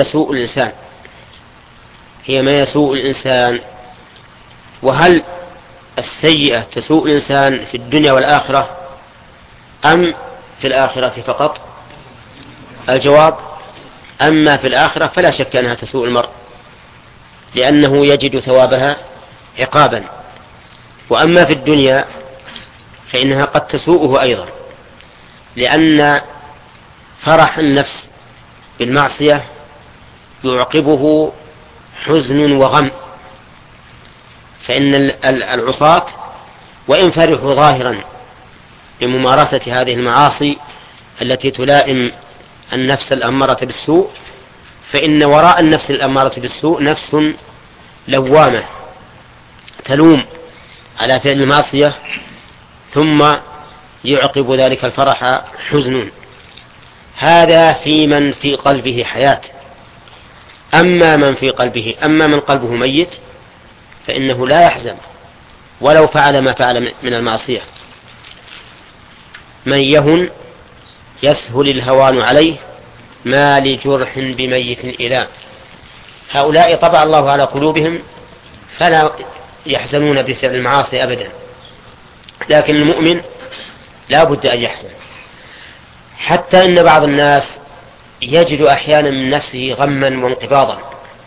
يسوء الإنسان. وهل السيئة تسوء الإنسان في الدنيا والآخرة أم في الآخرة فقط؟ الجواب أما في الآخرة فلا شك أنها تسوء المرء، لأنه يجد ثوابها عقابا. وأما في الدنيا فإنها قد تسوءه أيضا، لأن فرح النفس بالمعصية يعقبه حزن وغم. فإن العصاة وإن فرحوا ظاهرا بممارسة هذه المعاصي التي تلائم النفس الأمارة بالسوء، فإن وراء النفس الأمارة بالسوء نفس لوامة تلوم على فعل المعصية، ثم يعقب ذلك الفرح حزن. هذا في من في قلبه حياة. أما من قلبه ميت فإنه لا يحزن ولو فعل ما فعل من المعصية. من يهن يسهل الهوان عليه، ما لجرح بميت إله. هؤلاء طبع الله على قلوبهم فلا يحزنون بفعل المعاصي أبدا، لكن المؤمن لا بد أن يحزن. حتى إن بعض الناس يجد أحيانا من نفسه غما وانقباضا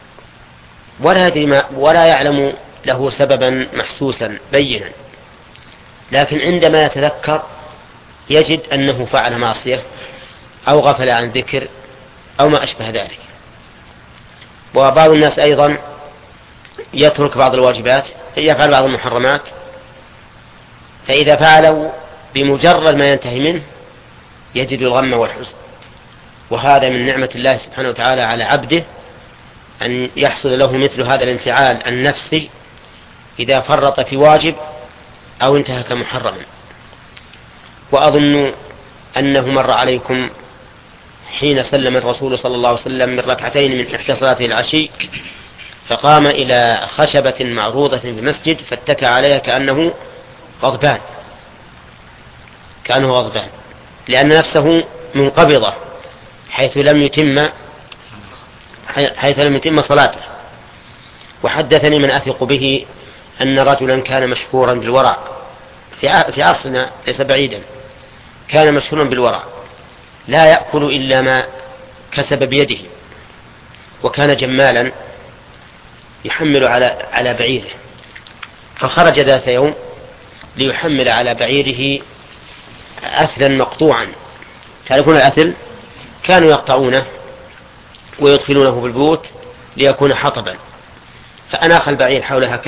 ولا يعلم له سببا محسوسا بينا، لكن عندما يتذكر يجد أنه فعل معصية أو غفل عن ذكر أو ما أشبه ذلك. وبعض الناس أيضا يترك بعض الواجبات، يفعل بعض المحرمات، فإذا فعلوا بمجرد ما ينتهي منه يجد الغم والحزن. وهذا من نعمة الله سبحانه وتعالى على عبده أن يحصل له مثل هذا الانفعال النفسي إذا فرط في واجب أو انتهك محرما. وأظن أنه مر عليكم حين سلم الرسول صلى الله عليه وسلم من ركعتين من إحدى صلاته العشي، فقام إلى خشبة معروضة في المسجد فاتكى عليها كأنه غضبان، لأن نفسه منقبضة حيث لم يتم صلاته. وحدثني من أثق به أن رجلا كان مشهورا بالورع في عصرنا ليس بعيدا، كان مشهورا بالورع، لا يأكل إلا ما كسب بيده، وكان جمالا يحمل على بعيره. فخرج ذات يوم ليحمل على بعيره أثلا مقطوعا. تعرفون الأثل؟ كانوا يقطعونه ويدخلونه بالبيوت ليكون حطبا. فأناخ البعير حولها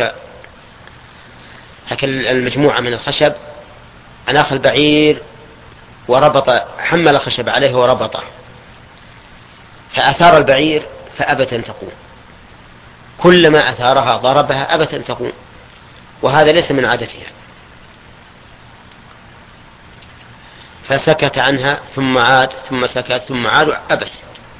المجموعة من الخشب، أناخ البعير وربط، حمل الخشب عليه وربطه، فأثار البعير فأبت أن تقوم. كلما أثارها ضربها أبت أن تقوم، وهذا ليس من عادتها. فسكت عنها ثم عاد ثم سكت ثم عاد أبت.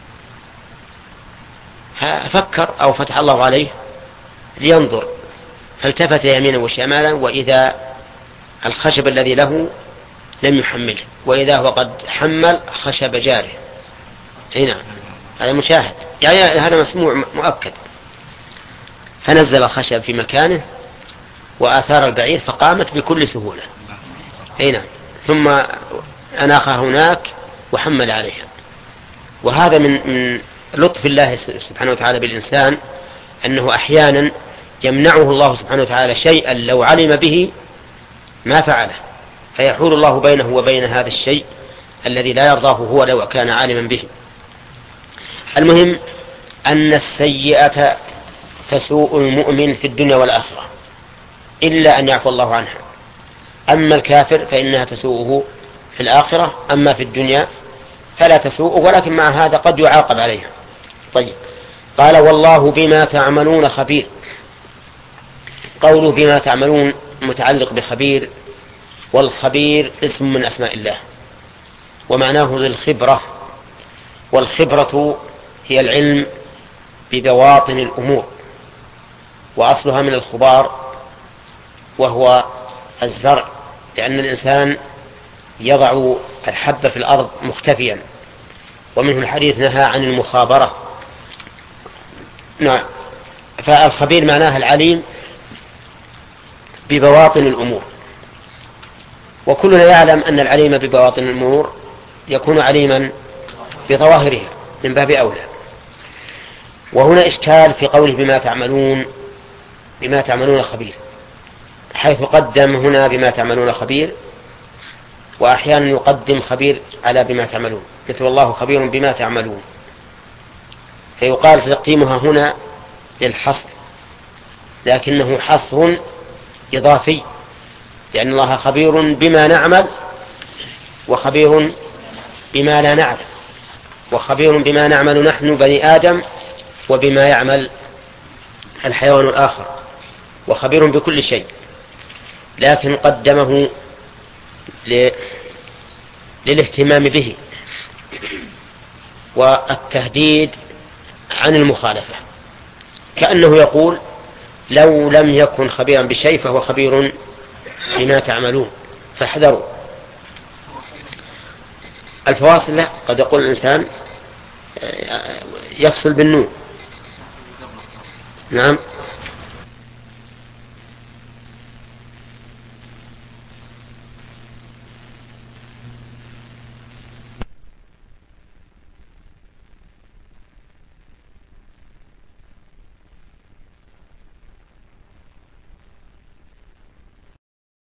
ففكر أو فتح الله عليه لينظر، فالتفت يمينا وشمالا وإذا الخشب الذي له لم يحمله، وإذا هو قد حمل خشب جاره. هنا هذا مشاهد، يعني هذا مسموع مؤكد. فنزل الخشب في مكانه وآثار البعير فقامت بكل سهولة. هنا ثم أناخها هناك وحمل عليها. وهذا من لطف الله سبحانه وتعالى بالإنسان، أنه أحيانا يمنعه الله سبحانه وتعالى شيئا لو علم به ما فعله، فيحول الله بينه وبين هذا الشيء الذي لا يرضاه هو لو كان عالما به. المهم أن السيئة تسوء المؤمن في الدنيا والآخرة إلا أن يعفو الله عنها. أما الكافر فإنها تسوءه في الآخرة، أما في الدنيا فلا تسوء، ولكن مع هذا قد يعاقب عليها. طيب، قال والله بما تعملون خبير. قوله بما تعملون متعلق بخبير، والخبير اسم من أسماء الله، ومعناه للخبرة، والخبرة هي العلم ببواطن الأمور، وأصلها من الخبار وهو الزرع، لأن الإنسان يضع الحب في الأرض مختفيا، ومنه الحديث نهى عن المخابرة. نعم، فالخبير معناها العليم ببواطن الأمور، وكلنا يعلم أن العليم ببواطن الأمور يكون عليما بظواهرها من باب أولى. وهنا إشكال في قوله بما تعملون خبير، حيث قدم هنا بما تعملون خبير، وأحيانا يقدم خبير على بما تعملون، مثل الله خبير بما تعملون، فيقال تقديمها هنا للحصر، لكنه حصر إضافي، لأن الله خبير بما نعمل، وخبير بما لا نعلم، وخبير بما نعمل نحن بني آدم، وبما يعمل الحيوان الآخر، وخبير بكل شيء، لكن قدمه للاهتمام به والتهديد عن المخالفة، كأنه يقول لو لم يكن خبيرا بشيء فهو خبير بما تعملون فاحذروا. الفواصل لا، قد يقول الإنسان يفصل بالنون. نعم.